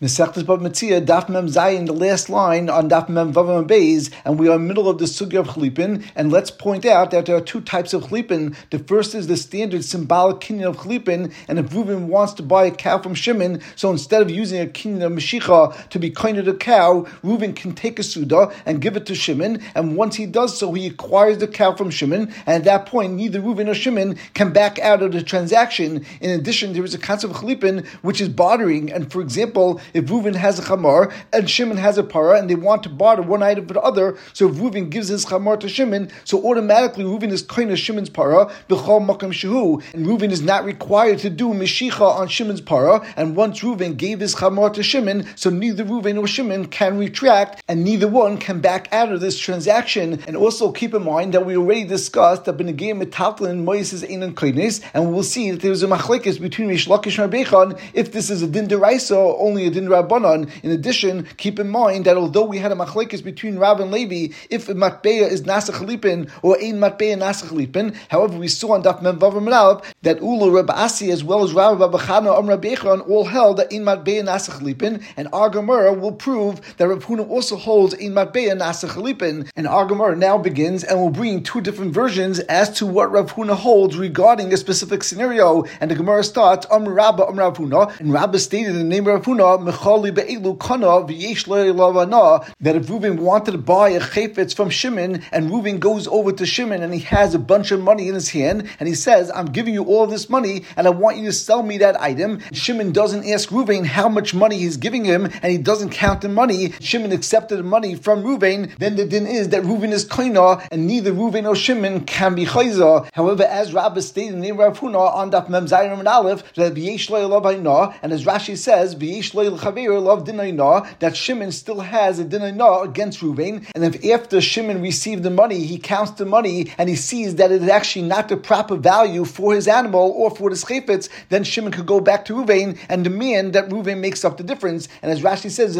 Mesechtes Bava Metzia, Daf Mem Zayin, the last line on Daf Mem Vav Mem Beis, and we are in the middle of the sugya of chalipin. And let's point out that there are two types of chalipin. The first is the standard symbolic kinyan of chalipin, and if Reuven wants to buy a cow from Shimon, so instead of using a kinyan of Meshicha to be kind of the cow, Reuven can take a suda and give it to Shimon, and once he does so, he acquires the cow from Shimon, and at that point, neither Reuven or Shimon can back out of the transaction. In addition, there is a concept of chalipin which is bartering, and for example, if Reuven has a chamar and Shimon has a para, and they want to barter one item for the other, so if Reuven gives his chamar to Shimon, so automatically Reuven is kind of Shimon's para, b'chol makam shehu, and Reuven is not required to do mishicha on Shimon's para, and once Reuven gave his chamar to Shimon, so neither Reuven or Shimon can retract, and neither one can back out of this transaction. And also keep in mind that we already discussed that b'negei metaltlin moises einan koines, and we'll see that there's a machlekes between Rish Lakish and Rabbi Echon if this is a din deraisa or only a din rabbanon. In addition, keep in mind that although we had a machlekes between Rav and Levi, if a matbeya is nasach chalipin or ein matbeya nasach chalipin, however, we saw on Daf Mem Vav Mem Aleph that Ulu, Rabbi Asi, as well as Rav Chana and Rabbi Echon all held that ein matbeya nasach chalipin, and our Gemara will prove that Rav Huna also holds ein matbeya nasach chalipin. And our Gemara now begins and will bring two different versions as to what Rav Huna holds regarding a specific scenario. And the Gemara starts Rav Huna, and Rabba stated in the name of Rav Huna mechali be'elu kana v'yesh le'lavana, that if Reuven wanted to buy a chayfetz from Shimon, and Reuven goes over to Shimon and he has a bunch of money in his hand, and he says, I'm giving you all this money and I want you to sell me that item. Shimon doesn't ask Reuven how much money he's giving him, and he doesn't count the money. Shimon accepted the money from Reuven, then the din is that Reuven is koina, and neither Reuven or Shimon can be chayza. However, as Rabba stated in the name of Rav Huna on Daf Mem Zayin and Aleph, that v'yesh le'lavana, and as Rashi says, v'yesh le'chaver love dinayna, that Shimon still has a dinayna against Reuven, and if after Shimon received the money, he counts the money and he sees that it is actually not the proper value for his animal or for his chayfetz, then Shimon could go back to Reuven and demand that Reuven makes up the difference. And as Rashi says,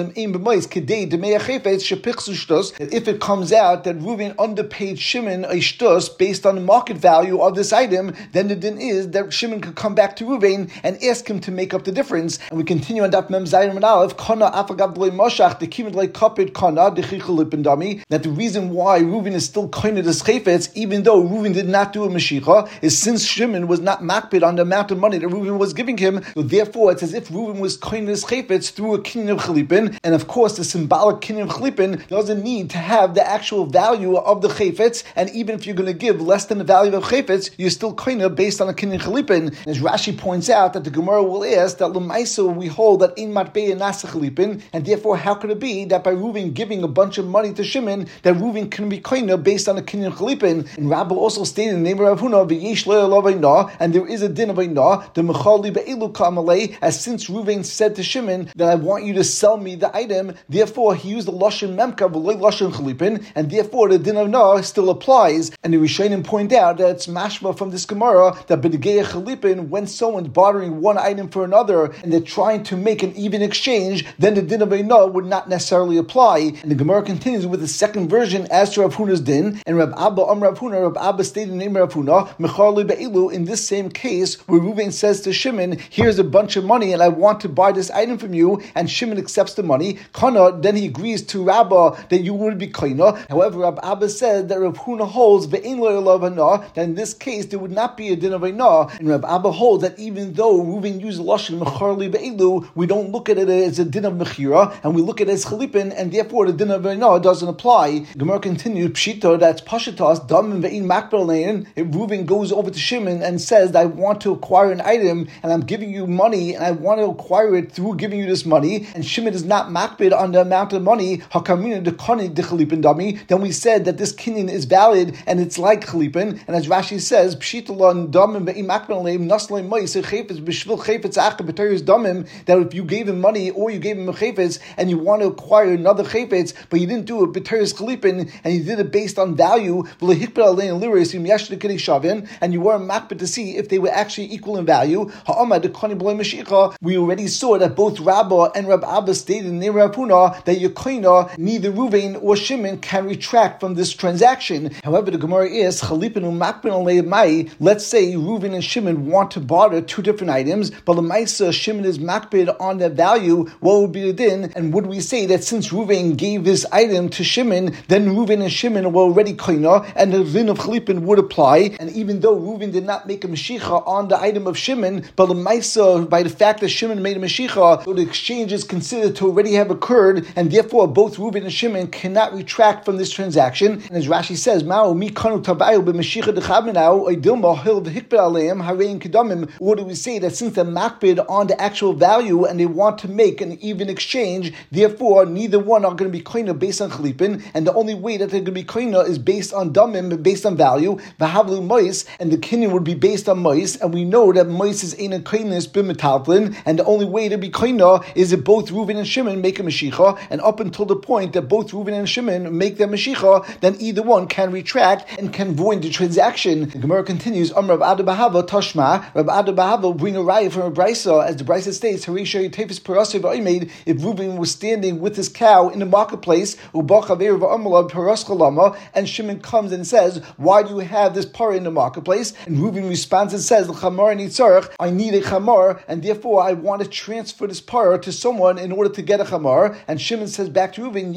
if it comes out that Reuven underpaid Shimon a shtus based on the market value of this item, then the din is that Shimon could come back to Reuven and ask him to make up the difference. And we continue on Daf Mem Zayin and Aleph, Kana afagav d'lei moshach dekimid lei kapid kana dechichalipin dami, that the reason why Reuven is still kind of this chayfetz, even though Reuven did not do a meshicha, is since Shimon was not makpid on the amount of money that Reuven was giving him, so therefore it's as if Reuven was kind of this chayfetz through a kinyan of chalipin, and of course the symbolic kinyan of chalipin doesn't need to have the actual value of the chayfetz, and even if you're going to give less than the value of chayfetz, you're still kind of based on a kinyan chalipin. And as Rashi points out, that the Gemara will ask that l'maisa we hold that in matbeya nasach chalipin, and therefore how could it be that by Reuven giving a bunch of money to Shimon, that Reuven can be kind of based on a kinyan chalipin? And Rabbi also stated in the name of Rav Huna v'yesh le'lavayna, and there is a din of ayna, the mechali be'elu kamalei, as since Reuven said to Shimon that I want you to sell me the item, therefore he used the lashon memka v'loy lashon chalipin, and therefore the din of na still applies. And the Rishonim point out that it's mashma from this Gemara that b'negei chalipin, when someone's bartering one item for another and they're trying to make an even exchange, then the din of ayna would not necessarily apply. And the Gemara continues with the second version as to Rav Huna's din, and Rav Abba Rav Huna, Rav Abba stated in the name of Rav Huna mechali be'elu, in this same case where Reuven says to Shimon, here's a bunch of money and I want to buy this item from you, and Shimon accepts the money, kana, then he agrees to Rabba that you would be kaina. However, Rav Abba said that Rav Huna holds ve'ein lo elav hana, that in this case there would not be a din of hana, and Rav Abba holds that even though Reuven used lashon mecharli be'elu, we don't look at it as a din of mechira, and we look at it as chalipin, and therefore the din of hana doesn't apply. Gemara continues, pshita, that's pashatas dam ve'in makbel lein. If Reuven goes over to Shimon and says, I want to acquire an item and I'm giving you money and I want to acquire it through giving you this money, and Shimon is not makbid on the amount of money, hakamina de kani de chalipin dami, then we said that this kinyan is valid and it's like chalipin. And as Rashi says, pshita dam ve'in makbel lein naslei mois chayfetz b'shvil chayfetz acha b'teres damim, that if you gave him money or you gave him a chayfetz and you want to acquire another chayfetz, but you didn't do it b'teres chalipin and you did it based on value, and you weren't makbid to see if they were actually equal in value. We already saw that both Rabbah and Rab Abba stated in Rav Huna that Yekoina, neither Reuven or Shimon can retract from this transaction. However, the Gemara is let's say Reuven and Shimon want to barter two different items, but Lemaisa Shimon is makbid on the value value, what would be the din? And would we say that since Reuven gave this item to Shimon, then Reuven and Shimon were already koina, and the din of chalipin would apply? And even though Reuven did not make a meshicha on the item of Shimon, but the Maisa, by the fact that Shimon made a meshicha, so the exchange is considered to already have occurred, and therefore both Reuven and Shimon cannot retract from this transaction. And as Rashi says, or do we say that since they're makbid on the actual value and they want to make an even exchange, therefore neither one are going to be koina based on chalipin, and the only way that they're going to be koina is based on damim, based on value, v'havlu mois, and the kinyan would be based on mois, and we know that mois is ein koinis b'metalplin, and the only way to be koina is if both Reuven and Shimon make a meshicha, and up until the point that both Reuven and Shimon make their meshicha, then either one can retract and can void the transaction. The Gemara continues, Rab Ada Bahava Tashma, Rab Ada Bahava will bring a raya from a brisa, as the brisa states, Harisha Yitefis Parasiv Aimed, if Reuven was standing with his cow in the marketplace, and Shimon comes and says, why do you have this parah in the marketplace? And Reuven responds and says, I need a chamar, and therefore I want to transfer this parah to someone in order to get a chamar. And Shimon says back to Reuven,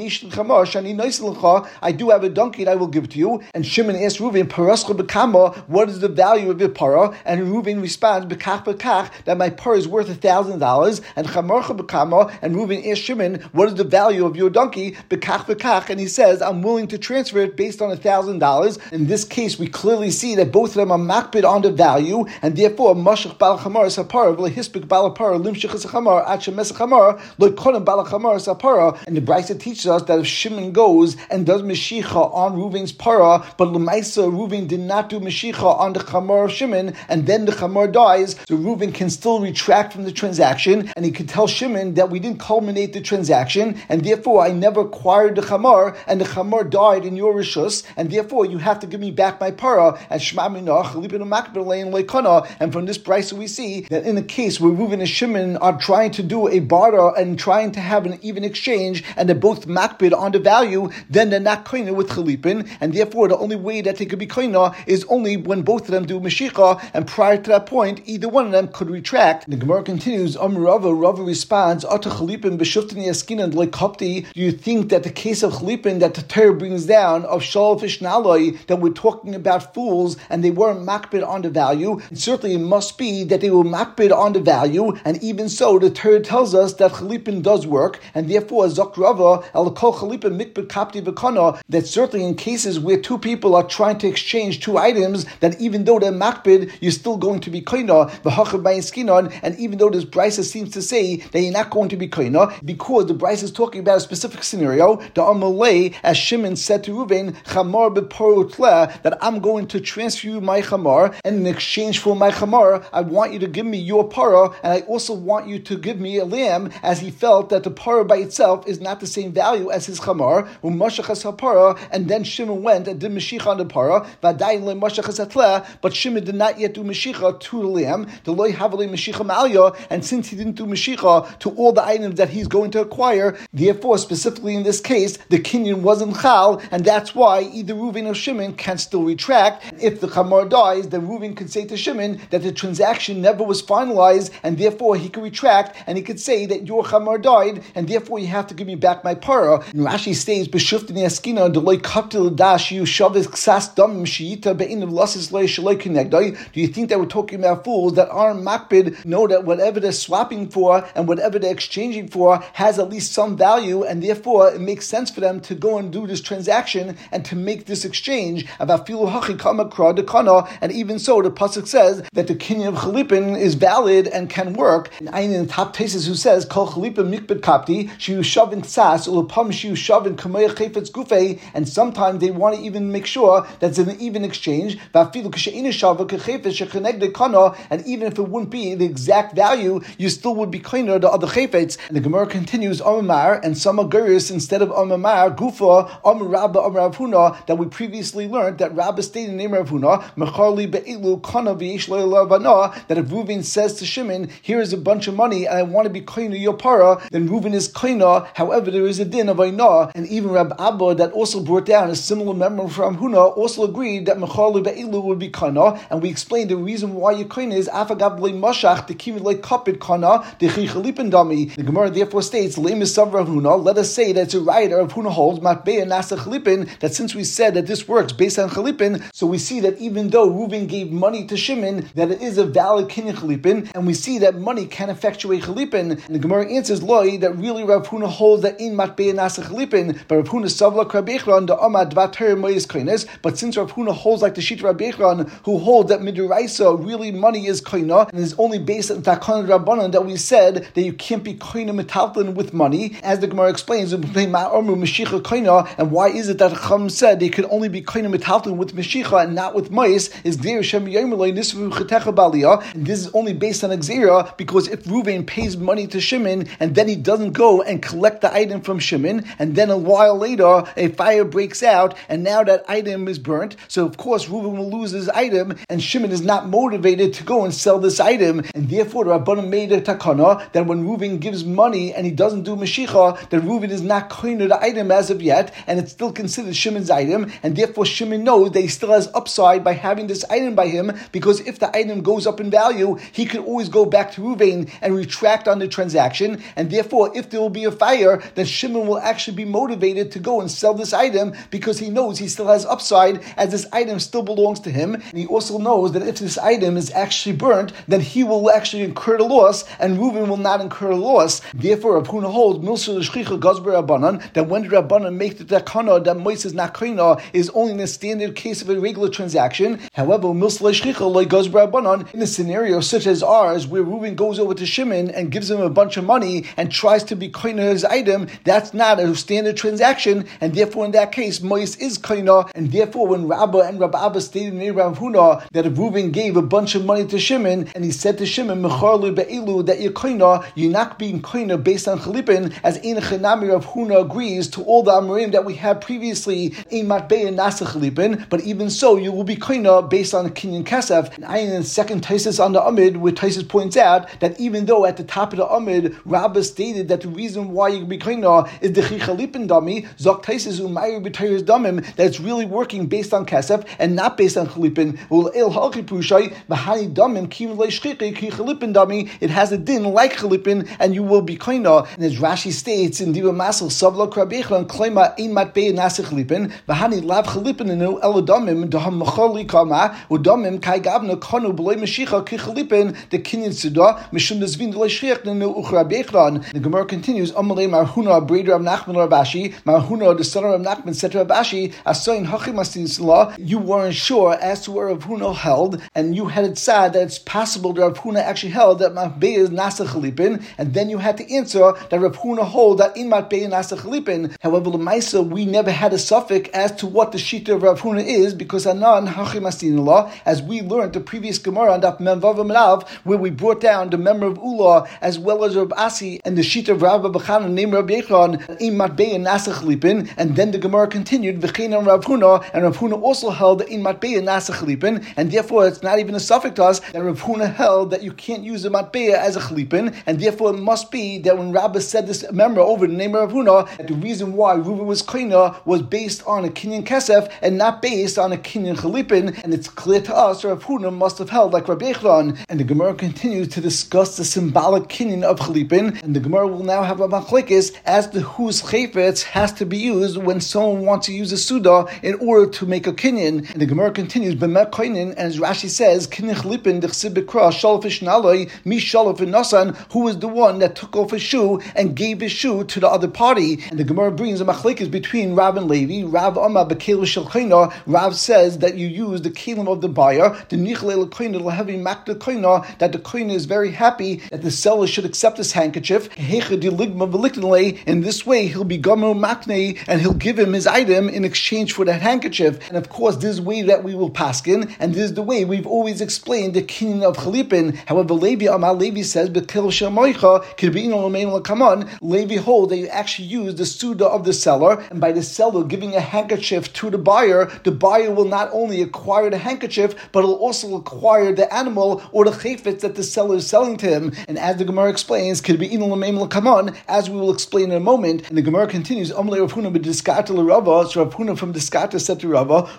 I do have a donkey that I will give to you. And Shimon asks Reuven, what is the value of your parah? And Reuven responds, that my parah is worth $1,000. And Reuven asks Shimon, what is the value of your donkey? And he says, I'm willing to transfer it based on $1,000. In this case, we clearly see that both of them are makbid on the value, and therefore mashach bal chamar sapara v'lehispik bal apara limshich chamar at shemes chamar lo'konim bal chamar sapara. And the brisa teaches us that if Shimon goes and does meshicha on Reuven's para, but l'maisa Reuven did not do meshicha on the chamar of Shimon, and then the chamar dies, so Reuven can still retract from the transaction, and he can tell Shimon that we didn't culminate the transaction, and therefore I never acquired the chamar, and the chamar died in your rishus, and therefore you have to give me back my para. And Shema Minach, and from this brisa we see that in a case where Reuven and Shimon are trying to do a barter and trying to have an even exchange, and they're both makbid on the value, then they're not koina with chalipin, and therefore the only way that they could be koina is only when both of them do meshicha, and prior to that point, either one of them could retract. The Gemara continues, Rava responds, Ata chalipin b'shuftin yaskinan lekopti. Do you think that the case of chalipin that the Torah brings down of shalfish naloi, that we're talking about fools and they weren't makbid on the value? And certainly it must be that they were makbid on the value, and even so, the Torah tells us that chalipin does work, and therefore Zok Rava el kol chalipin mikbid kapti v'kana, that certainly in cases where two people are trying to exchange two items, that even though they're makbid, you're still going to be koina v'hachav b'yiskinon. And even though this brisa seems to say that you're not going to be koina, because the brisa is talking about a specific scenario, the Amalei, as Shimon said to Reuven, chamar b'parutle, that I'm going to transfer you my chamar, and in exchange for my chamar, I want you to give me your para, and I also want you to give me a lamb, as he felt that the para by itself is not the same value as his chamar. And then Shimon went and did meshicha on the para, but Shimon did not yet do meshicha to the lamb, and since he didn't do meshicha to all the items that he's going to acquire, therefore specifically in this case the kinyan wasn't chal, and that's why either Reuven or Shimon can still retract. If the chamar dies, then Reuven could say to Shimon that the transaction never was finalized, and therefore he could retract, and he could say that your chamar died, and therefore you have to give me back my para. And Rashi states, "B'shuftin yaskina deloy kaptil dash you shavis ksas dam shiyita be'in of lasis loy shaloi kinegdai." Do you think that we're talking about fools that aren't makbid, know that whatever they're swapping for and whatever they're exchanging for has at least some value, and therefore it makes sense for them to go and do this transaction and to make this exchange? And even so, the pasuk says that the kinyan of chalipin is valid and can work. And Ein in the top tesis who says kol chalipin mikbid kapti shiu shavin ksas ulapam shiu shavin kamei chayfetz gufei, and sometimes they want to even make sure that's an even exchange. And even if it wouldn't be the exact value, you still would be koiner the other chayfetz. And the Gemara continues, Omar, and some aguris instead of Omar gufa Omar Rabba Omar Rav Huna, that we previously learned that Rabba stated in the name of Rav Huna, that if Reuven says to Shimon, here is a bunch of money and I want to be koina your para, then Reuven is koina. However, there is a din of Aina. And even Rab Abba, that also brought down a similar memory from Huna, also agreed that Mechali Be'ilu would be kana. And we explained the reason why you koina is afagab le mashach the kimi le kapit kana the chich chalipin dami. The Gemara therefore states, Lemis of Rav Huna, let us say that it's a right Rav Huna holds matbeya nasa chalipin, that since we said that this works based on chalipin, so we see that even though Reuven gave money to Shimon, that it is a valid kinyan chalipin, and we see that money can effectuate chalipin. And the Gemara answers, Loi, that really Rav Huna holds that in matbeya nasa chalipin, but Rav Huna savla Rabbi Echron, the amad dvater moyes koines. But since Rav Huna holds like the Shita Rabbi Echron, who holds that midiraisa really money is koina, and is only based on takon rabbanon, that we said that you can't be koina metalton with money, as the Gemara explains, and why is it that Chacham said they could only be koina metalton with meshicha and not with mais? Is there Shem Yomelei Nisvu Chetecha Balia? And this is only based on Xera, because if Reuven pays money to Shimon and then he doesn't go and collect the item from Shimon, and then a while later a fire breaks out and now that item is burnt, so of course Reuven will lose his item, and Shimon is not motivated to go and sell this item, and therefore the Rabbanan made a takana that when Reuven gives money and he doesn't do Mashiach, that Reuven is not koina the item as of yet, and it's still considered Shimon's item, and therefore Shimon knows that he still has upside by having this item by him, because if the item goes up in value, he could always go back to Reuven and retract on the transaction, and therefore if there will be a fire, then Shimon will actually be motivated to go and sell this item, because he knows he still has upside, as this item still belongs to him, and he also knows that if this item is actually burnt, then he will actually incur the loss, and Reuven will not incur the loss. Therefore, Rav Huna holds Milsa l'shchicha gazber Rabbanan, that when the Rabbanan make the takana that mois is not koina, is only in the standard case of a regular transaction. However, Milsa l'shchicha like gazber Rabbanan, in a scenario such as ours, where Reuven goes over to Shimon and gives him a bunch of money and tries to be koina his item, that's not a standard transaction, and therefore in that case, mois is koina, and therefore when Rabba and Rabbi Abba stated in Rav Huna that if Reuven gave a bunch of money to Shimon, and he said to Shimon, Mecharlu be'elu, that you're koina, you're not being koina based on chalipin, as Ein Chanami Rav Huna agrees to all the Amorim that we had previously, Ein Matbeya Nasa chalipin, but even so, you will be koina based on kinyan kesef. And I in the second Taisus on the Amid, where Taisus points out that even though at the top of the Amid, Rabba stated that the reason why you can be koina is the chalipin dami, Zok Taisus umayir b'tayris damim, that it's really working based on kesef and not based on chalipin. It has a din like chalipin, and you will be koina. And as Rashi states in Diva Masel, Savla Krabechlan, Klema ein matbei nasa chalipin, v'hani lav chalipin inu eladamim daham machali kama udamim kai gavna kanu b'lei mashicha ki chalipin the kinyan suda mishum desvin d'lei shriach ninu uchrabechlan. The Gemara continues, Amalei Marhuna breder of Nachman Rabashi, Marhuna the son of Nachman said to Rabashi, Asoin hachim asin, you weren't sure as to where Rav Huna held, and you had it said that it's possible that Rav Huna actually held that matbei is nasa chalipin, and then you had to answer that Rav Huna hold that in matbei nasa chalipin. However, l'maisa, we never had a suffix as to what the shita of Rav Huna is, because anan hachim asin, as we learned the previous Gemara on Daf Mem Vav Amarav, where we brought down the member of Ula as well as Rab Asi and the shita of Rabba B'chan named Rabbi Yechon in matbei nasa chalipin, and then the Gemara continued v'chein Rav Huna, and Rav Huna also held in matbei nasa chalipin, and therefore it's not even a suffix to us that Rav Huna held that you can't use the matbei as a chalipin, and therefore it must be that when Rabba said this member over the name of Rav Huna, that the reason why Reuven was koina was based on a kinyan kesef and not based on a kinyan chalipin, and it's clear to us Rav Huna must have held like Rabbi Echron. And the Gemara continues to discuss the symbolic kinyan of chalipin, and the Gemara will now have a machlekes as to whose chayfetz has to be used when someone wants to use a suda in order to make a kinyan. And the Gemara continues, b'met koinin, and as Rashi says, kinyan chalipin d'chsib b'kra shalofish naloi mi shalof nasan, who was the one that took off his shoe and gave his shoe to the other party. And the Gemara brings a machlekes between Rav and Levi. Rav Amma b'keil shel koina, Rav says that you use the kelim of the buyer, the nichle l'koina l'hevi mak the koina, that the koina is very happy that the seller should accept this handkerchief. In this way, he'll be gomer maknei, and he'll give him his item in exchange for that handkerchief. And of course, this is the way that we will paskin, and this is the way we've always explained the kinyan of chalipin. However, Levi says, Levi hold that you actually use the suda of the seller, and by the seller giving a handkerchief to the buyer will not only acquire the handkerchief, but he'll also acquire the animal or the chayfetz that the seller is selling to him. And as the Gemara explains, as we will explain in a moment, and the Gemara continues, so Rav Huna from Diskata said to Rava,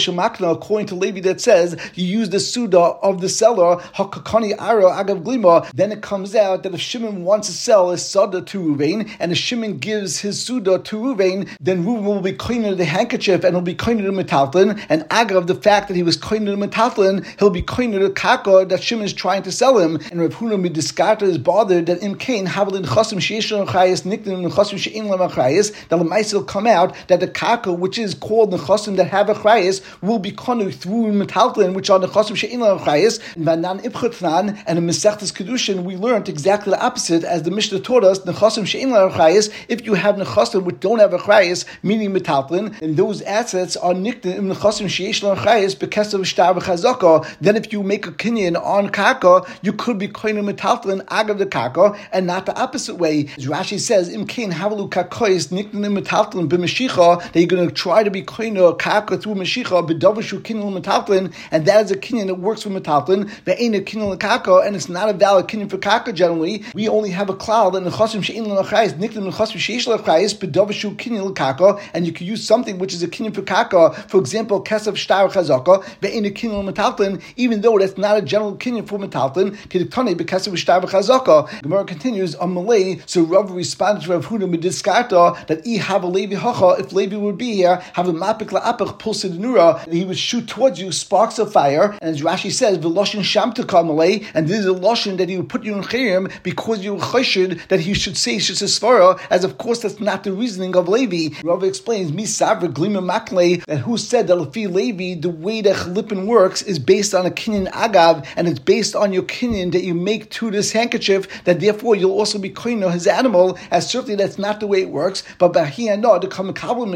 according to Levi that says, you use the suda of the seller, that then it comes out that if Shimon wants to sell his Sada to Ruvain, and if Shimon gives his Suda to Ruvain, then Ruvain will be koine the handkerchief and he'll be koine the metaltlin, and agav the fact that he was koine the metaltlin, he'll be koine the kaka that Shimon is trying to sell him. And Rav Huna Midiskarta is bothered that im kain havelin chasim sheyesh lam chayis nikdim chasim she'in lam chayis, that Lamaisa will come out that the kaka which is called the chasim that have a chayis will be konu through metaltlin which are the chasim she'in lam chayis. And Vanan Ibchatnan and in Masechtas Kedushin we learned exactly the opposite as the Mishnah taught us. The chasim she'in lam chayis, if you have nechasim which don't have a chayis, meaning metaltlin, and those assets are nikdim in the chasim sheyesh lam chayis bekesav shtar v'chazaka, then if you make a kinyan on kaka, you could be koine metaltlin agav the kaka, and not the opposite way. As Rashi says, im kain havalu kakois nikdim metaltlin b'mashicha, that you're going to try to be koine kaka through mashicha b'davashu kinyan metaltlin, and that is a kinyan that works for metaltlin. Ve'ein a kinyan kaka, and it's not a valid kinyan for kaka. Generally, we only have a cloud and the chasim she'in lam chayis nikdim the chasim sheyesh lam chayis b'davashu kinyan kaka, and you can use something which is a kinyan for kaka. For example, kesav shtar chazaka ve'ein a kinyan metaltlin, even though that's not a general kinyan for metaltlin. Kediktani b'kesav shtar chazaka. Gemara continues on Malay. So Rav responded to Rav Huna Midiskarta that have a Levi hacha, if Levi would be here, have a mapik la'apach pulsid nura, and he would shoot towards you sparks of fire. And as Rashi says, v'loshin shamtaka Malay, and this is a loshin that he would put you in chayim because you were chayshid that he should say shesesvara, as of course that's not the reasoning of Levi. Rav explains misavra glima makle, that who said that lefi Levi the way that chalipin works is based on a kinyan agav, and it's based on your kinyan that you make to this handkerchief, that therefore you'll also be koino his animal, as certainly that's not the way it works. But bahiyano to come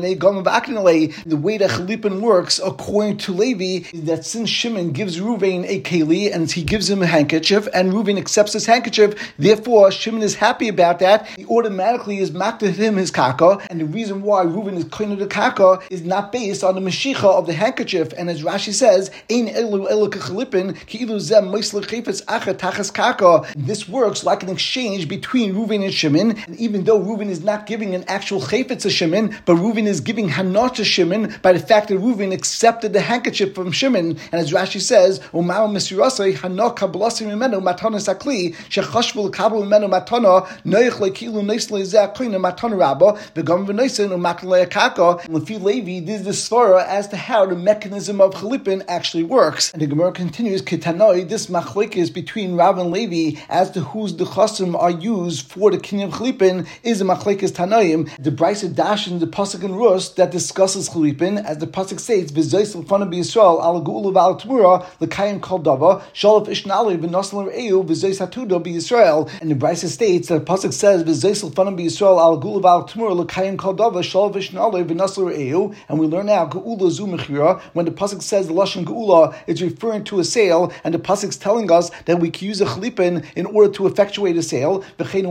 the way that chalipin works according to Levi is that since Shimon gives Ruvain a keli and he gives him a handkerchief and Ruvain accepts his handkerchief, therefore Shimon is happy about that. He automatically is maked him his kaka, and the reason why Ruvain is koino the kaka is not based on the mashicha of the handkerchief. And as Rashi says, ein elu elu kachalipin ki ilu zem moisle chayfetz acha tachas kaka. This works like an exchange between Ruvain and Shimon, and even though Ruvain is not giving an actual chayfetz to Shimon, but Ruvain is giving hana to Shimon by the fact that Ruvain accepted the handkerchief from Shimon. And as Rashi says, Umar Misirasai hana kablasim imenu matana sakli shechashvul kabul imenu matana noich lekilu neisle zakoina matana rabba v'gam v'neisen umakle kaka. Lefi Levi, this is the svara as to how the mechanism of chalipin actually works. And the Gemara continues, Ketanoi, this machlekes between Rav and Levi as to whose the chasim are used for the kinyan chalipin is a machlekes tanoim. The Brisa dash in the pasuk in Rus that discusses chalipin, as the pasuk states, "V'zois l'fanav b'Yisrael al geula v'al tmura l'kayim kol dava shalaf ishnali v'nosel re'eu v'zois hatudo b'Yisrael." And the Brisa states that the pasuk says, "V'zois l'fanav b'Yisrael al geula v'al tmura l'kayim kol dava shalaf ishnali v'nosel re'eu." And we learn now geula zu mechira. When the pasuk says the lashon geula, it's referring to a sale, and the pasuk's telling us that we can use a chalipin in order to effectuate a sale.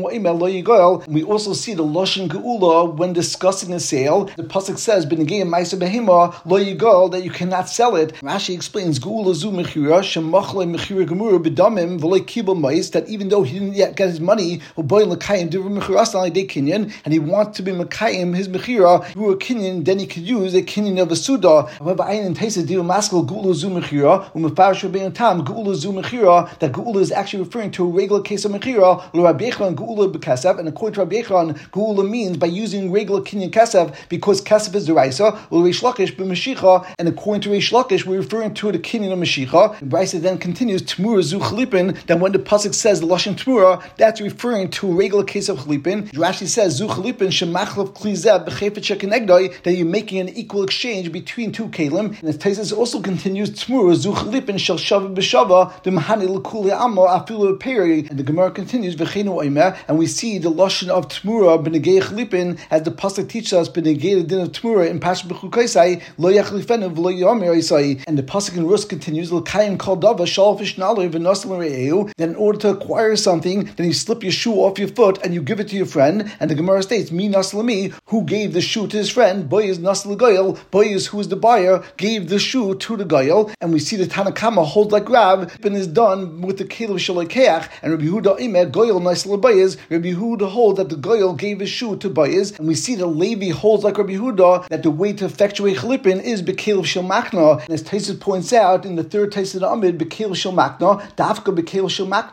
We also see the lashon geula when discussing a sale. The pasuk says, "B'negei ma'aser behema lo yigal," that you cannot sell it. Rashi explains geula zu mechira shemachle mechira gemura b'damim v'lo kibel ma'is, that even though he didn't yet get his money, and he wants to be mekayim his mechira through a kinyan, then he could use a kinyan of a suda. However, ayin teisa diu maskal geula zu mechira umefarish rabbeinu tam geula zu mechira, that geula is actually referring to a regular case of mechira. Lo Rabbi Yechon geula b'kasav, and according to Rabbi Yechon, geula means by using regular kinyan kasav because kasav is deraisa. Lo Reish Lakish b'mashicha, and according to Reish Lakish, we're referring to the kinyan of mashicha. The Brisa then continues tmura zu chalipin. That when the pasuk says the lashon tmura, that's referring to a regular case of chalipin. Rashi says zu chalipin shemachlav klizeh b'chefet shekenegdoi, that you're making an equal exchange between two kalim. And the Taisus also continues tmura zu chalipin shel shava b'shava d'mahani l'kuli amo afilu peri. And the Gemara continues v'cheinu oimer, and we see the lashon of tmura b'negei chalipin as the pasuk teaches us b'negei the din of tmura in Pasuk b'chukaisai lo yachlifenu v'lo yomer isai. And the pasuk in Rus continues l'kayim kol dava shalfish naloi v'nosel re'eu. Then in order to acquire something, then you slip your shoe off your foot and you give it to your friend. And the Gemara states, mi nasel mi, who gave the shoe to his friend? Boy nasel goyel. Boy who is the buyer, gave the shoe to the goyel. And we see the Tanakama hold like Rav, and is done with the kelim shalokeach. And Rabbi Yehuda imer goyel nasel bayis. Rabbi Yehuda holds that the goyel gave his shoe to bayis. And we see that Levi holds like Rabbi Yehuda that the way to effectuate chalipin is bekelim shel makna. And as Taisus points out in the third Taisus Amid, bekelim shel makna, dafka bekelim shel makna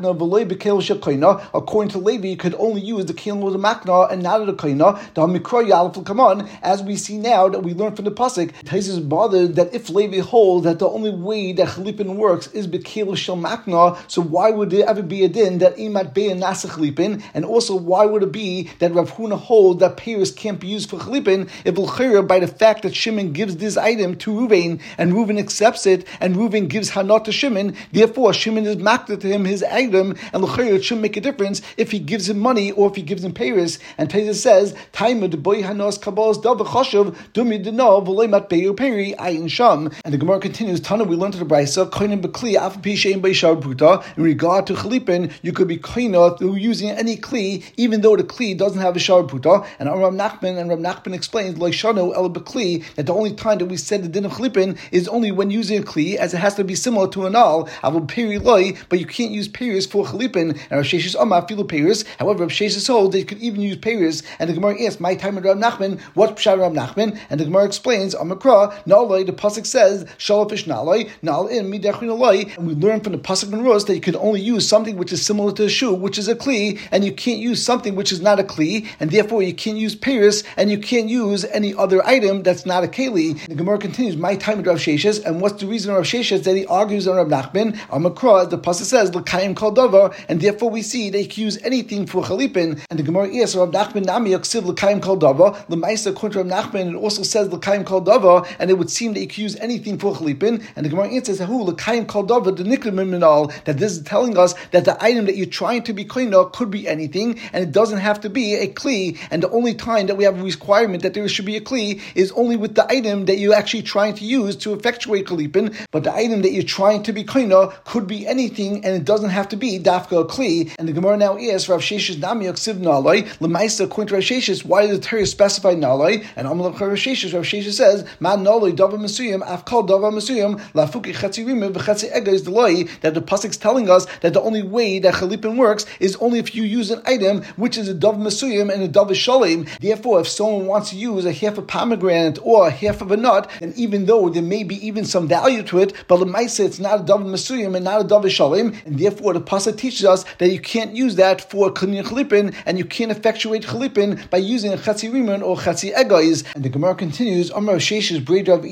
makna v'loy b'kel shekoina. According to Levi, you could only use the kelim of the makna and not of the koina. The mikra yalef will come on, as we see now that we learn from the pasuk. Taisus is bothered that if Levi holds that the only way that chalipin works is b'kel shel makna, so why would there ever be a din that imat beya nasa chalipin? And also, why would it be that Rav Huna holds that peiros can't be used for chalipin if l'chayra by the fact that Shimon gives this item to Ruvain and Ruvain accepts it and Ruvain gives hanat to Shimon, therefore Shimon is makna to him his item, and l'chayra it shouldn't make a difference if he gives him money or if he gives him peiros. And Taisa says, Taima de boy hanos kabalas dav chashav dumi deno v'loy matbeyu peri ayin sham. And the Gemara continues, Tana, we learned to the Brisa, koinen b'kli af pi shein b'yishar bruta. In regard to chalipin, you could be koina through using any kli, even though the kli doesn't have a shar bruta. And Rav Nachman explains, lo shano el b'kli, that the only time that we said the din of chalipin is only when using a kli, as it has to be similar to an al, avul peri loy, but you can't use peiros for chalipin. And Rav Sheshes Amar filu peiros. However, Rav Sheshes holds that you could even use peiros. And the Gemara asks, my time with Rav Nachman, what's pshat Rav Nachman? And the Gemara explains, Amakra, naloi, the pasuk says, shalafish naloi, nal in midachin aloi. And we learn from the pasuk Menurus that you could only use something which is similar to a shoe, which is a kli, and you can't use something which is not a kli, and therefore you can't use peiros, and you can't use any other item that's not a keli. The Gemara continues, my time with Rav Sheshes, and what's the reason of Rav Sheshes that he argues on Rav Nachman? Amakra, the pasuk says, l'kayim kol davar, and therefore we see that you can use anything for chalipin. And the Gemara asks, Rav Nachman nami yaksiv l'kayim kol davar, l'maisa according to Rav Nachman, it also says l'kayim kol davar, and it would seem that you can use anything for chalipin. And the Gemara answers, who l'kayim kol davar the nikrim minal, that this is telling us that the item that you're trying to be koina could be anything, and it doesn't have to be a kli. And the only time that we have a requirement that there should be a kli is only with the item that you're actually trying to use to effectuate chalipin. But the item that you're trying to be koina could be anything, and it doesn't have to be dafka a kli. And the Gemara now asks, Rav Sheshes nami yaksiv naloi, l'maisa according to Rav Sheshes, why does the Torah specify naloi? And Amalek Rav Sheshes says, ma naloi davar mesuyim af kol davar mesuyim lafuki chetzi rimim v'chetzi ega is the loi, that the pasuk's telling us that the only way that chalipin works is only if you use an item which is a davar mesuyim and a davar shalim. Therefore, if someone wants to use a half a pomegranate or a half of a nut, then even though there may be even some value to it, but l'maisa it's not a davar mesuyim and not a davar shalim, and therefore the pasuk teaches us that you can't use that for kliniya chalipin, and you can't effectuate chalipin by using a chetzi rimon or chetzi egais. And the Gemara continues, Rav Sheshes Braid Rav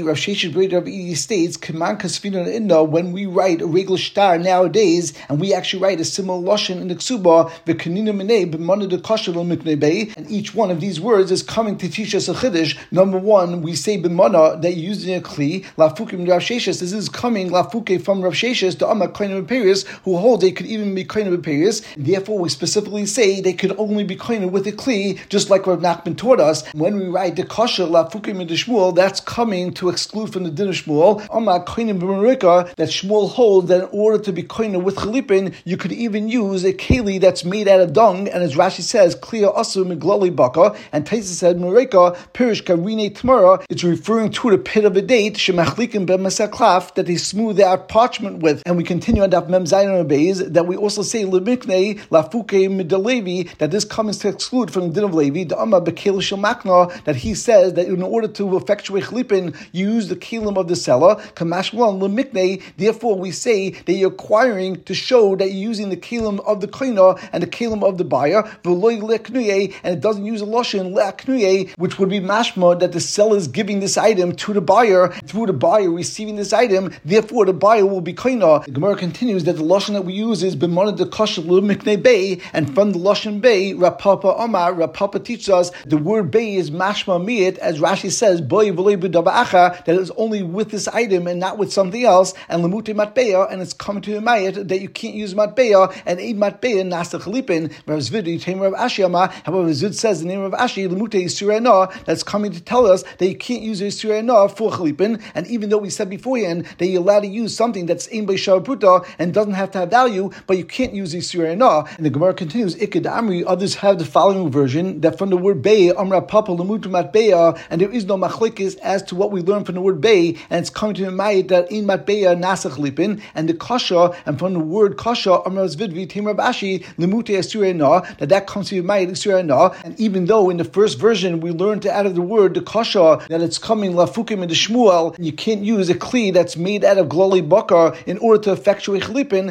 Edi states, Keman kasvina inda, when we write a regular star nowadays, and we actually write a similar lashon in the ksuba, v'kanina minei b'mana de kosher l'miknei bei, and each one of these words is coming to teach us a chiddush. Number one, we say b'mana that you're using a kli, lafukim Rav Sheshes. This is coming lafuke from Rav Sheshes, the Amma koina b'peiros, who holds they could even be koina b'peiros. Therefore, we specifically say they could only be koina with a kli, just like Rav Nachman taught us. When we write the kosher lafukim in the Shmuel, that's coming to exclude from the din of Shmuel. Amma koina b'merika, that Shmuel holds that in order to be koina with chalipin, you could even use a keli that's made out of dung, and as Rashi says, kliya asu miglali baka, and Taisa said mereka pirish karine tmara. It's referring to the pit of a date shemachlikim b'masaklaf, that they smooth out parchment with. And we continue on Daf Mem Zayin Beis that we also say lemiknei lafuke midalevi, that this comes to exclude from the din of Levi, the Amma bekel shel makna, that he says that in order to effectuate chalipin, you use the kelim of the seller. Kamashmalon lemiknei. Therefore, we say that you're acquiring to show that you're using the kelim of the koina and the kelim of the buyer, v'loy le'knuye, and it doesn't use a lashon le'knuye, which would be mashma that the seller is giving this item to the buyer, through the buyer receiving this item. Therefore, the buyer will be koina. The Gemara continues that the lashon that we use is b'mana de kosher l'miknei bei, and from the lashon bei, Rav Papa Amar, Rav Papa teaches us the word bei is mashma miyit, as Rashi says, boy v'loy b'dava acha, that is only with this item and not with something else, and lemute matbeya, and it's coming to mayit that you can't use matbeya, and eid matbeya nasa chalipin. Rav Zvid, you take Rav Ashi Amar. However, Zvid says the name of Ashi lemute yisur na, that's coming to tell us that you can't use yisur na for chalipin. And even though we said beforehand that you're allowed to use something that's ein by shar pruta and doesn't have to have value, but you can't use yisur na. And the Gemara continues, Ikad Amri. Others have the following version that from the word bei, Amra Papa lemute matbeya, and there is no machlekes as to what we learn from the word bei, and it's coming to mayit that ein matbeya nasa chalipin, and the kasha, and from the word kasha, Amra Zvid v'tem Rav Ashi lemute yisur na, that comes to mayit yisur na. And even though in the first version we learned to out of the word the kasha that it's coming lafukim in the Shmuel, you can't use a kli that's made out of glali bakar in order to effectuate chalipin. However,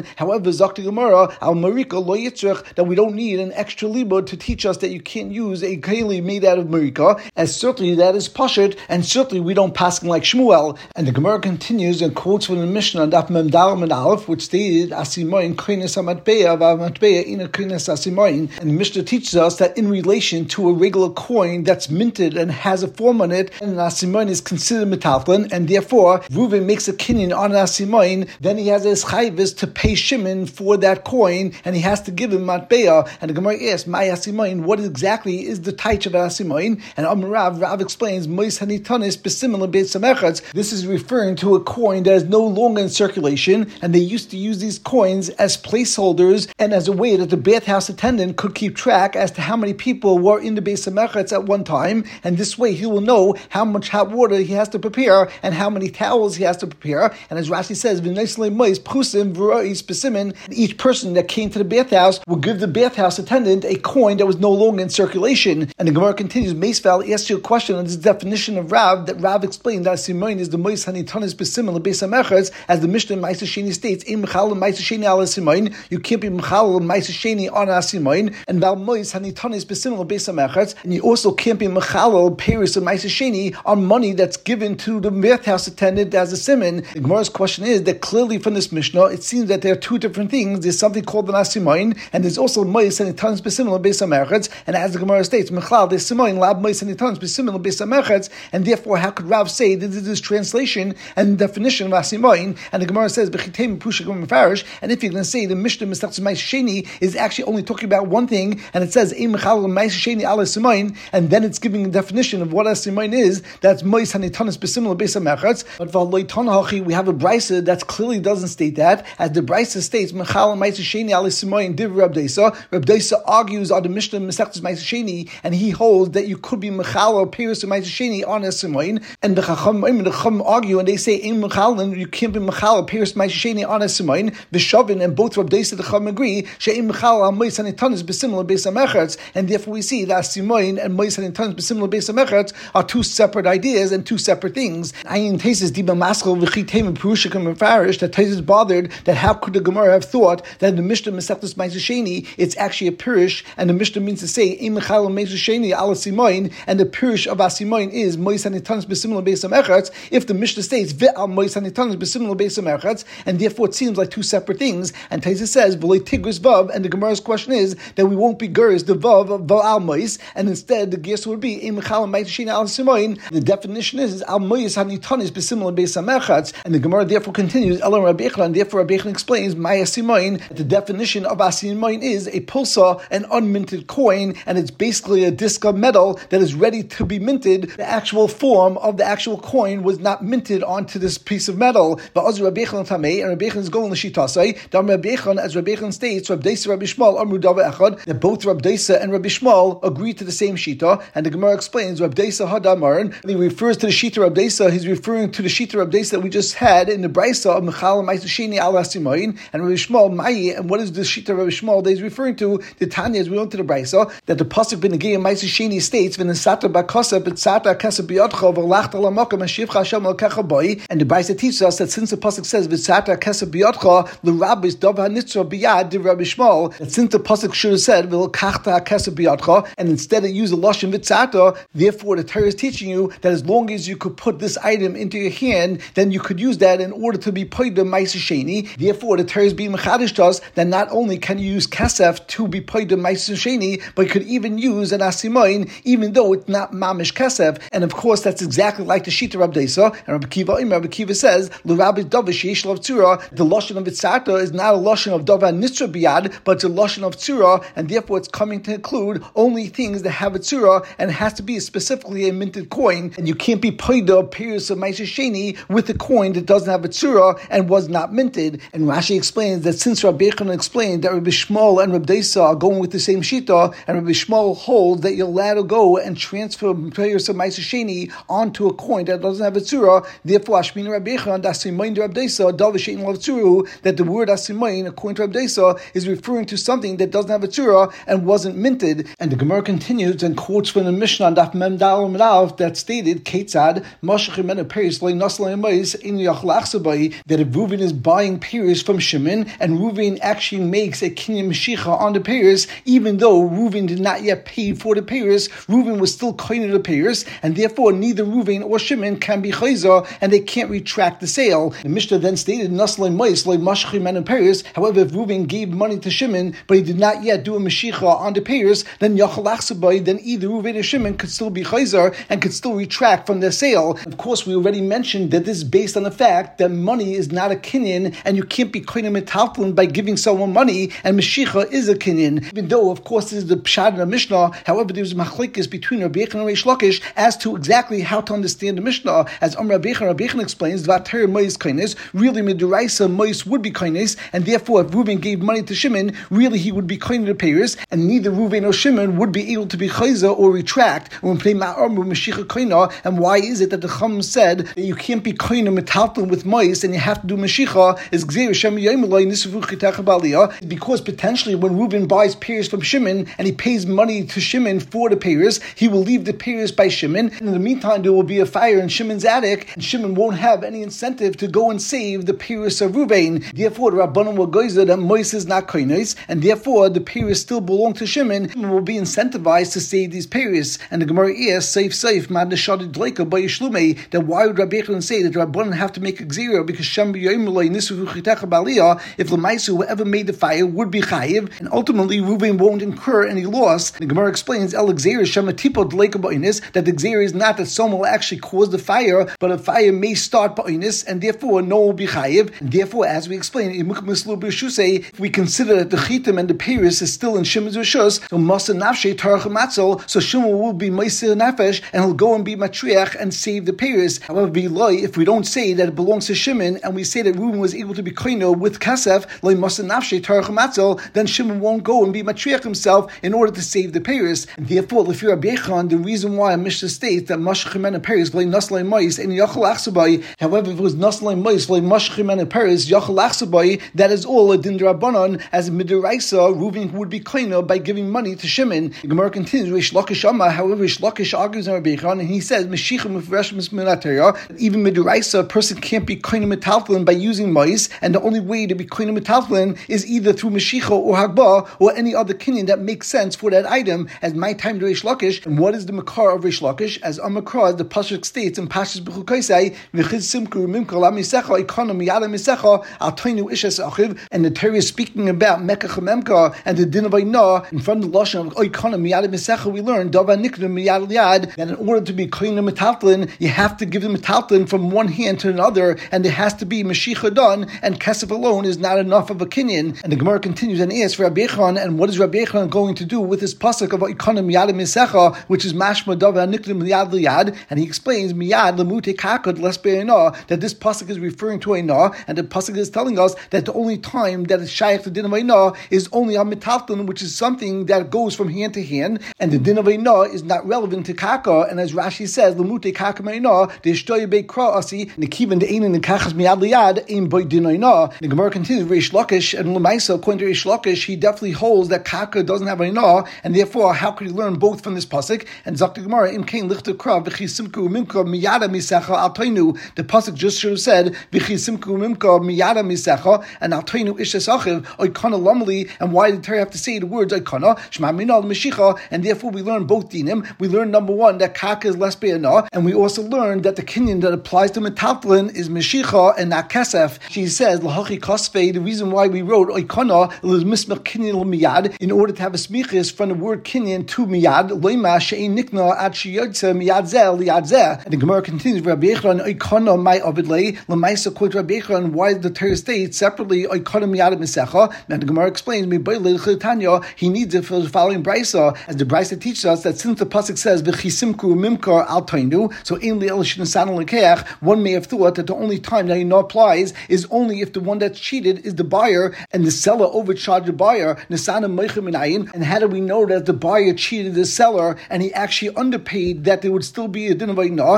v'zakti Gemara al marika lo yitzrich, that we don't need an extra libud to teach us that you can't use a keli made out of marika, as certainly that is pashut, and certainly we don't pass like Shmuel. And the Gemara continues and quotes from the Mishnah Daf Mem Daled Amud Aleph, which stated Asimoin koines hamatbeya v'hamatbeya ina koines asimoin. And the Mishnah teaches us that in relation to a regular coin that's minted and has a form on it, and an asimoin is considered metaltlin, and therefore Reuven makes a kinyan on an asimoin, then he has his chayvis to pay Shimon for that coin, and he has to give him matbeya. And the Gemara asks, my asimoin, what exactly is the taich of an asimoin? And Rav explains, Mois hanitanis b'similar beis hamechatz. This is referring to a coin that is no longer in circulation, and they used to use these coins as placeholders and as a way that the bathhouse attendant could keep track as to how many people were in the beis hamechatz at one time, and this way he will know how much hot water he has to prepare and how many towels he has to prepare. And as Rashi says, each person that came to the bathhouse will give the bathhouse attendant a coin that was no longer in circulation. And the Gemara continues, Meisval asks you a question on this definition of Rav, that Rav explained that Simoin is the Mois Hanitanis B'Simon Beis HaMechatz, as the Mishnah in Ma'aser Sheni states, Im Mechal Ma'aser Sheni Al Simoin, you can't be Mechal Ma'aser Sheni on a Simoin, and Val Mois Hanitanis B'Simon Beis HaMechatz, and you also can't be Mechal Paris of Ma'aser Sheni on money that's given to the bathhouse attendant as a simon. The Gemara's question is that clearly from this Mishnah, it seems that there are two different things. There's something called an Asimoin, and there's also Mois Hanitanis B'Simon Beis HaMechatz, and as the Gemara states, Mechal the Simoin Lab Mois Hanitanis B'Simon Beis HaMechatz, and therefore how could Rav say that this is translation and definition of Asimoin? And the Gemara says, and if you're going to say the Mishnah Mesachtes Ma'aser Sheni is actually only talking about one thing, and it says and then it's giving a definition of what Asimoin is, that's Mois Hanitanis B'Simon Beis HaMechatz. But we have a brisa that clearly doesn't state that, as the brisa states Mechal Ma'aser Sheni Al Asimoin Div Rab Deisa. Rab Deisa argues on the Mishnah Mesachtes Ma'aser Sheni, and he holds that you could be Mechal or Paris of Ma'aser Sheni on Asimoin, and the Chacham argue and they say you can't be Mechal or Paris Ma'aser Sheni on Asimoin. V'shavin, and both Rab Deisa and the Chacham agree she'im Mechal al Mois Hanitanis B'Simon Beis HaMechatz, and therefore we see that Asimoin and Mois Hanitanis B'Simon Beis HaMechatz are two separate ideas and two separate things. Ayin Taisis Diba Maskal V'chitem and Perushikam and Farish, that Taisis bothered that how could the Gemara have thought that in the Mishnah Mesachtes Ma'aser Sheni it's actually a Pirush, and the Mishnah means to say im Mechal Ma'aser Sheni al Asimoin, and the Pirush of Asimoin is Mois Hanitanis B'Simon Beis HaMechatz. If the Mishnah states Ve'al Mois Hanitanis B'Simon Beis HaMechatz, and therefore it seems like two separate things. And Taisis says V'lei Tigris Vav, and the Gemara's question is that we won't be Geras the Vav V'al Mois, and instead the guess would be im Mechal Ma'aser Sheni al Asimoin. The definition is Al Mois Hanitanis B'Simon Beis HaMechatz, and the Gemara therefore continues Elam Rabbi Echlan, and therefore Rabbi Echlan explains my Asimoin. The definition of Asimoin is a pulsa, an unminted coin, and it's basically a disc of metal that is ready to be minted. The actual form of the actual coin was not minted onto this piece of metal. But as Rabbi Echlan Tamei, and Rabbi Echlan is going to Shitasai, Dam Rabbi Echlan, as Rabbi Echlan states, Rabbi Deisa, Rabbi Shmuel, Amru Dava Echad, that both Rabbi Deisa and Rabbi Shmuel agree to the same Shita, and the Gemara explains Rabbi Deisa Hadamaran, and he refers to the Shita Rabbi Deisa, he's referring to the Shita Rabbi Deisa that we just had in the Brisa of Mechal Ma'aser Sheni al Asimoin, and Rabbi Shmuel Mayi, and what is the Shita Rabbi Shmuel that he's referring to? The Tanya, as we went to the Brisa, that the pasuk B'Negei Ma'aser Sheni states V'nesata b'kasa b'tzata kasa b'yadcha v'lachta l'makam hashivcha Hashem l'kecha boi, and the Brisa teaches us that since the pasuk says V'tzata kasa b'yadcha l'rabbis dav hanitzra b'yad di Rabbi Shmuel, that since the pasuk should have said V'lachta kasa b'yadcha, and instead it used the lashon V'tzata, therefore the Torah is teaching you that as long as you could put this item into your hand, then you could use that in order to be paid the Ma'aser Sheni. Therefore the Torah is being mechadish to us that not only can you use kesef to be paid the Ma'aser Sheni, but you could even use an asimoin, even though it's not mamish kesef. And of course, that's exactly like the Shita Rabbi Deisa. And Rabbi Kiva says, L'Rabbi Davish Yesh Lav Tzura, the lashon of Itzata is not a lashon of Davar Nitzra Biyad, but it's a lashon of Tzura, and therefore it's coming to include only things that have a Tzura, and it has to be specifically a minted coin, and you can't be paid the periods of Ma'aser Sheni with a coin that doesn't have a Tzura and was not minted. And Rashi explains that since Rabbi Echon explained that Rabbi Shmuel and Rabbi Deisa are going with the same Shita, and Rabbi Shmuel holds that you're allowed to go and transfer periods of Ma'aser Sheni onto a coin that doesn't have a Tzura, therefore Ashmin Rabbi Echon, Asimain Rabbi Deisa, Davish Shein Lav Tzuru, that the word Asimain, according to Rabbi Deisa, is referring to something that doesn't have a Tzura and wasn't minted. And the Gemara continues and quotes from the Mishnah on Daf Mem Daled Amud Aleph that stated, Ketzad, Mashach Imenu Peris, Lo Nasal Emayis, In Yachlach Sabai, that if Reuven is buying periods from Shimon, Shimon, and Reuven actually makes a kinyan Mashicha on the payers, even though Reuven did not yet pay for the payers, Reuven was still kohen of the payers, and therefore neither Reuven or Shimon can be chayzer, and they can't retract the sale. The Mishnah then stated, Naslay Mois, Loy Mashchi Men and Payers. However, if Reuven gave money to Shimon, but he did not yet do a Mashicha on the payers, then Yachal Achsabai, then either Reuven or Shimon could still be chayzer and could still retract from their sale. Of course, we already mentioned that this is based on the fact that money is not a kinyan, and you can't be kohen metaltlin by giving someone money, and Mashicha is a kinyan. Even though, of course, this is the Pshad in the Mishnah, however, there was a machlekes between Rabbi Yechon and Reish Lakish as to exactly how to understand the Mishnah. As Rabbi Yechon explains, Vater Mois kindness, really Miduraisa Mois would be kindness, and therefore if Reuven gave money to Shimon, really he would be kohen to payers, and neither Reuven or Shimon would be able to be chayzer or retract. And why is it that the Chum said that you can't be kohen metalton with mois and you have to do Mashicha? Is because potentially when Reuven buys payers from Shimon and he pays money to Shimon for the payers, he will leave the payers by Shimon, and in the meantime there will be a fire in Shimon's attic, and Shimon won't have any incentive to go and save the payers of Reuven. Therefore, the Rabbanon will goizer that mois is not kohenis, and therefore the payers still belong to Shimon. Shimon will be incentivized to save these payers. And the Gemara is safe mad neshadid dleika by Yishlume, that why would Rabbi Yechon say that the Rabbanon have to make a gzira because Shem b'yoyim nisu v'chitecha b'aliyah, if l'maisu whoever made the fire would be chayiv, and ultimately Reuven won't incur any loss. The Gemara explains el gzira Shem atipo dleika b'oinis, that the gzira is not that someone will actually cause the fire, but a fire may start b'oinis, and therefore no one will be chayiv. And therefore, as we explained, if we consider that the chitim and the payers is still in Shimon's rishus, so masa nafshe tarach matzol, so Shimon will be meisir nefesh and he'll go and be matriach and save the payers. However, if we don't say that it belongs to Shimon and we say that Reuven was able to be koino with kasef, loy masa nafshe tarach matzol, then Shimon won't go and be matriach himself in order to save the payers. And therefore, if you're a Bechon, the reason why Mishnah states that mashchim and payers loy naslay mois and yachal achsabai. However, if it was naslay mois loy mashchim and payers yachal achsabai, that is all a din drabanan, as midiraisa Reuven would be koino by giving money to Shimon. The Gemara continues, Reish Lakish Amma, however, Reish Lakish argues on Rabbi Yechon, and he says, even midiraisa, a person can't be koino metaltlin by using mois, and the only way to be koino metaltlin is either through Mashicha or Hagbah or any other kinyan that makes sense for that item, as my time to Reish Lakish. And what is the makar of Reish Lakish? As Amakra, the Pasuk states in Pashas B'chukaisai, V'chid simku mimka la misecha ikana miyada misecha al toinu ishes achiv, and the Torah is speaking about Mekach Memka and the din of Ainah. In front of the lashon of Oikana miyada misecha, we learn Dava Nikna miyad yad, that in order to be kohen metaltlin, you have to give the metaltlin from one hand to another, and there has to be Mashicha done, and Kesef alone is not enough of a kinyan. And the Gemara continues and asks Rabbi Yechon, and what is Rabbi Yechon going to do with this pasuk of Oikana miyada misecha, which is Mashma Dava Nikna miyad yad? And he explains miyad lemute kakad lesbe'inah, that this pasuk is referring to Ainah, and the pasuk is telling us that the only time that is shaykh to din of Ainah is only on metaltlin, which is something that goes from hand to hand, and the din of Ainah is not relevant to kaka. And as Rashi says, lemute kaka me'inah, the shtoy beikra asi, nekivan the ein and kachas miyad liyad ein by din Ainah. The Gemara continues, Reish Lakish, and Lemaisa, according to Reish Lakish, he definitely holds that kaka doesn't have Ainah, and therefore how could he learn both from this pasuk? And Zakta Gemara, im kain lichta krav v'chisimku mimka miyada misecha al toinu. The pasuk just should have said v'chisimku mimka miyada misecha and al toinu ishes achiv oikana lamali. And why did the Torah have to say the words oikana shema minal mashicha? And therefore we learn both dinim. We learn number one that kaka is less be'anah, and we also learn that the kinyan that applies to metaltlin is mashicha and not kesef. She says lahachi kasfei. The reason why we wrote oikana is mismach kinyan miyad, in order to have a smichis from the word kinyan to miyad loima she'ein nikna ad sheyotze miyad zeh liyad zeh. And the Gemara continues, Rabbi Yechon oikana my avidlei lemaisa quote Rabbi Yechon, why the Torah states separately oikana miyad misecha. And the Gemara explains he needs it for the following brisa, as the brisa teaches us that since the pasuk says v'chisimku mimkar al toinu, so ainly el shnesan lekeach, one may have thought that the only time that Ainah applies is only if the one that's cheated is the buyer and the seller overcharged the buyer. And how do we know that the buyer cheated the seller and he actually underpaid, that there would still be a din of Ainah?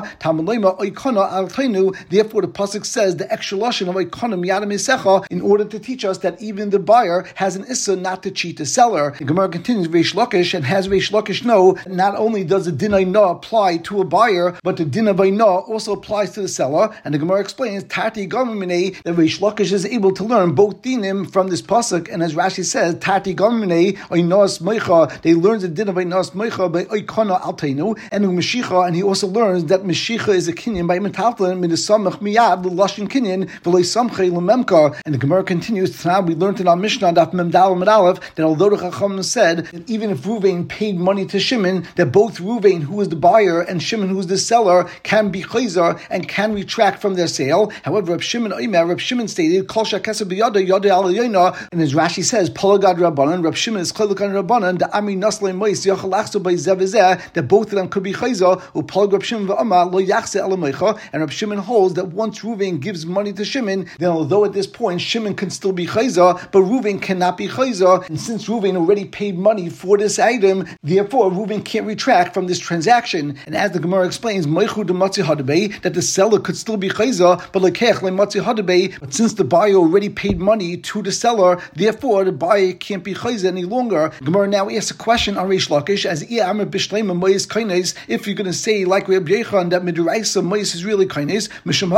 Therefore the pasuk says the extra lashon of oikana miyada misecha, in order to teach us that even the buyer has an issa not to cheat the seller. The Gemara continues, Reish Lakish, and has Reish Lakish know, not only does the din Ainah apply to a buyer, but the din of Ainah also applies to the seller. And the Gemara explains, Tati Gamamine, that Reish Lakish is able to learn both dinim from this pasuk. And as Rashi says, Tati Gamine Oinos Moicha, they learn the din of Oinos Moicha by Oikana Alteinu and Mashicha, and he also learns that Mashicha is a kinyan by Metalton, Midasamach Miyad, the Lashin kinyan, Veloy Samche Lememka. And the Gemara continues, now we learned in our Mishnah that Memdal Medalev, that although the Chacham said that even if Ruvain paid money to Shimon, that both Ruvain, who is the buyer, and Shimon, who is the seller, can be chayzer and can retract from their sale. However, Reb Shimon stated, Kol Shakesa B'Yada Yada Al Yoina, and as Rashi says, Polagad Rabbanan, Reb Shimon is Chaylukan Rabbanan, the Ami Naslei Mois Yachal Achso by Zevizeh, that both of them could be chayzer, or Polag Reb Shimon V'Ama Lo Yachse Elamecha, and Reb Shimon holds that once Ruvain gives money to Shimon, then although at this point Shimon can still be chayzer, but Ruvain cannot be chayzer, and since Ruvain already paid money for this item, therefore Ruvain can't retract from this transaction. And as the Gemara explains, that the seller could still be chayza, but since the buyer already paid money to the seller, therefore the buyer can't be chayza any longer. Gemara now asks a question on Reish Lakish as if you're going to say like Reb Yechon that Midraisa Mois is really kainis,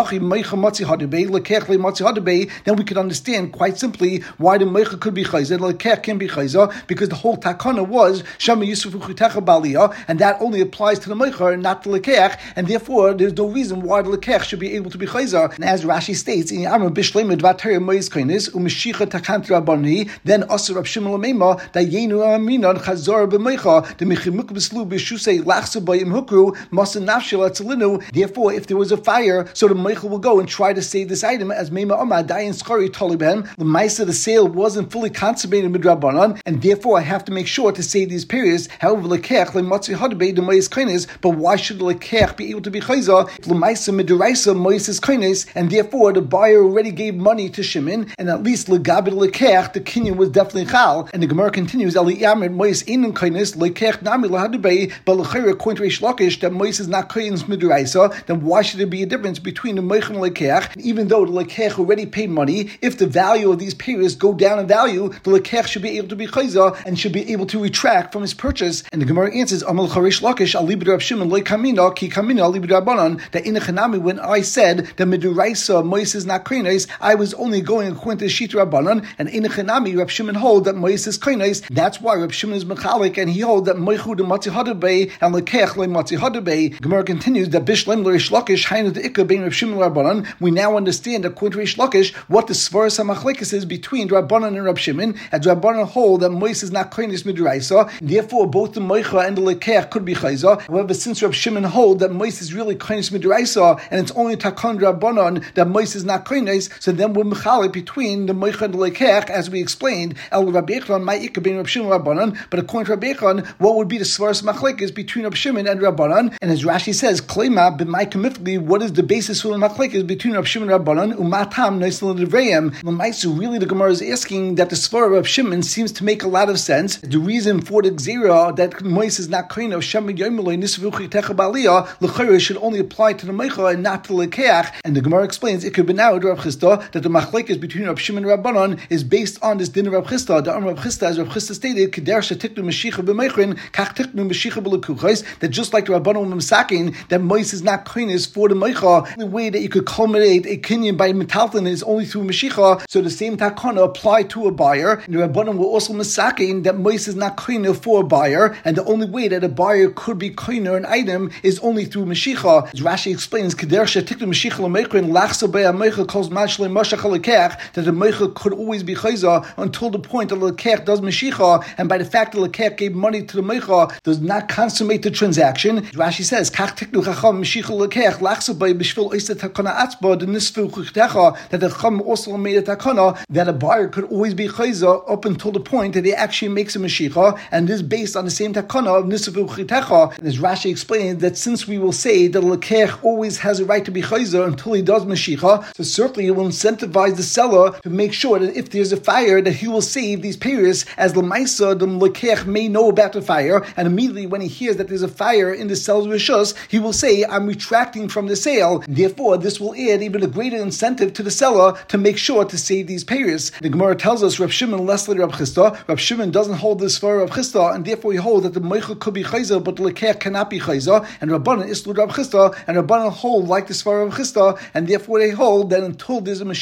then we could understand quite simply why the Meicha could be chayza and lekech can be chayza, because the whole takana was Shama Yisuf Uchitecha Baliyah, and that only applies to the Meicha and not the lekech, and therefore there's no reason why the lekech should be able to be chayza. And as Rashi states, in Amr Bishleim Dvater Mois kainis u'Mashicha Takant Rabbani, then Asur Rab Shimon Lamema Dayenu Aminan Chazor b'Meicha the Mechimuk B'Slu B'Shusei Lachsu Bayim Hukru Masan Nafshel Atzalinu. Therefore, if there was a fire, so the Meicha will go and try to save this item, as Meima Amar Dayan Skari Taliban. The Maisa, the sale wasn't fully consummated with Rabbanan, and therefore I have to make sure to save these periods. However, lekech lematzi hadbei the mois kainis, but why should the lekech be able to be chayza? Lemaisa midiraisa mois is kainis, and therefore the buyer already gave money to Shimon, and at least legabed lekech the kinyan was definitely chal. And the Gemara continues, Ali Yamid mois inin kainis lekech nami lahadbei, but lechayra according to Reish Lakish that mois is not kainis midiraisa. Then why should there be a difference between the moich and lekech? Even though the lekech already paid money, if the value of these periods go down in value, the lekech should be able to be chayza and should be able to retract from his purchase. And the Gemara answers, Amal Charish Lakish alibid Rab Shimon loy kamina ki kamina alibid Rabbanan, that in the Chanami when I said that miduraisa mois is not kainis, I was only going according to Shita Rabbanan, and in the Chanami Rab Shimon hold that mois is kainis. That's why Rab Shimon is mechalik, and he holds that moichu de matzi hadabei and lekech le matzi hadabei. Gemara continues that Bishlem Reish Lakish hainu de ikka bein Rab Shimon Rabbanan. We now understand that according to Reish Lakish what the svaras hamachlekes is between Rabbanan and Rab Shimon, as Rabbanan hold that mois is not kainis miduraisa, therefore both the moicha and the lekech could be chayza. However, since Rab Shimon hold that mois is really kainis miduraisa, and it's only takon Rabbanan that mois is not kainis, so then we're mechalik between the moicha and the lekech, as we explained. El Rabbi Echon ma'ika bein Rab Shimon Rabbanan, but according to Rabbi Echon, what would be the svaras machlekes between Rab Shimon and Rabbanan? And as Rashi says, klema b'may kamifli, what is the basis for the machlekes between Rab Shimon and Rabbanan? Umatam neisel devrayim. L'maisu, really the Gemara is asking that the svar of Rab Shimon seems to make a lot of sense. The reason for the gzira that mois is not kain of Shema Yomilei Nisvuchi Techa Baliyah l'chayre should only apply to the meicha and not to the lekeach. And the Gemara explains it could be now Rav Chisda that the machlekes between Rab Shimon and Rabbanan is based on this din of Rav Chisda. The Rav Chisda, as Rav Chisda stated, Keder shetiknu meshicha b'meichrin kach tiknu meshicha b'lekuchos, that just like the Rabbanan Memsakin that mois is not kain is for the meicha. The way that you could culminate a kinyan by metalton is only through meshicha. So the same takana apply to a buyer. And the Rabbanan will also mesakin that mois is not koiner for a buyer, and the only way that a buyer could be koiner an item is only through meshicha. As Rashi explains, Keder shetiknu meshicha l'meikrin lachsa be'a meicha calls mashle mashach lekech, that the meicha could always be chayza until the point that lekech does meshicha, and by the fact that lekech gave money to the meicha does not consummate the transaction. As Rashi says, Kach tiknu chacham meshicha lekech lachsa be'a b'shvil oistet takana atzba the nisfu chuchtecha, that the chacham also made a takana that a buyer could always be chayza up until the point that he actually makes a meshicha, and this is based on the same takana of nisvu chitecha. And as Rashi explains, that since we will say that lekech always has a right to be chayza until he does meshicha, so certainly it will incentivize the seller to make sure that if there's a fire, that he will save these periods, as lemaisa the lekech may know about the fire, and immediately when he hears that there's a fire in the seller's rishus, he will say, I'm retracting from the sale. Therefore, this will add even a greater incentive to the seller to make sure to save these periods. The Gemara tells us Rav Shimon less Rab Chisda. Rav Shimon doesn't hold this for Rav Chisda, and therefore he holds that the meicha could be chayza, but the lekech cannot be chayza. And Rabbanan is Rab Chisda, and Rabbanan hold like this for Rav Chisda, and therefore they hold that until there's a Mashiach that's done,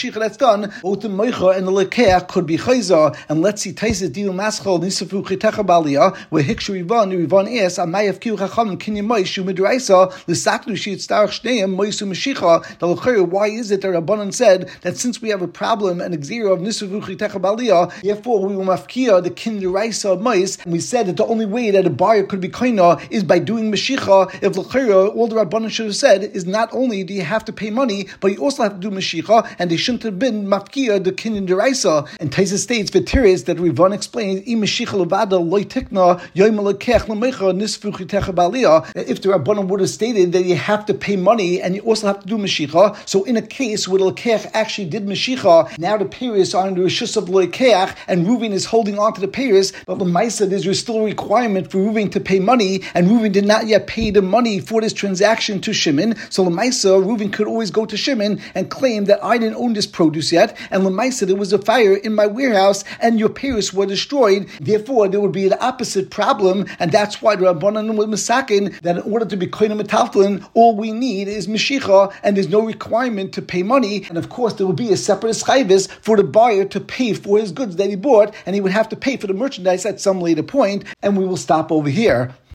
done, both the Moicha and the Lekeach could be Chayza. And let's see Taisis Diu Maschal Nisafu Chitecha Balia, where Hikshu Rivan asks, Amayav Kiu Chacham Kinya Moishu Midraisa, Lisaknu Shit Starach Shneim Moisu Mashicha. The Lechayr, why is it that Rabbanan said that since we have a problem and Xera of Nisafu Chitecha Balia, therefore we will mafkia the Kinderaisa of Mois, and we said that the only way that a buyer could be Kaina is by doing Mashicha. If Lechayr, all the Rabbanan should have said is not only do you have to pay money, but you also have to do Mashicha, and they shouldn't have been mafkia the Kinderaisa. And Taisa states, V'tiris, that Rivan explains, if the Rabbanan would have stated that you have to pay money and you also have to do Mashicha, so in a case where the Lekech actually did Mashicha, now the Paris are under a Shus of Lekech, and Reuven is holding on to the Paris, but the Maisa, there's still a requirement for Reuven to pay money, and Reuven did not yet pay the money for this transaction to Shimon, so Lemaisa, Reuven could always go to Shimon and claim that I didn't own this produce yet, and Lemaisa, there was a fire in my warehouse, and your Paris were destroyed, therefore there would be an opposite problem, and that's why the Rabbanan was Masakin, that in order to be Koine Metaltlin, all we need is Mashicha, and there's no requirement to pay money, and of course there would be a separate schayvis for the buyer to pay for his goods that he bought, and he would have to pay for the merchandise at some later point, and we will stop over here.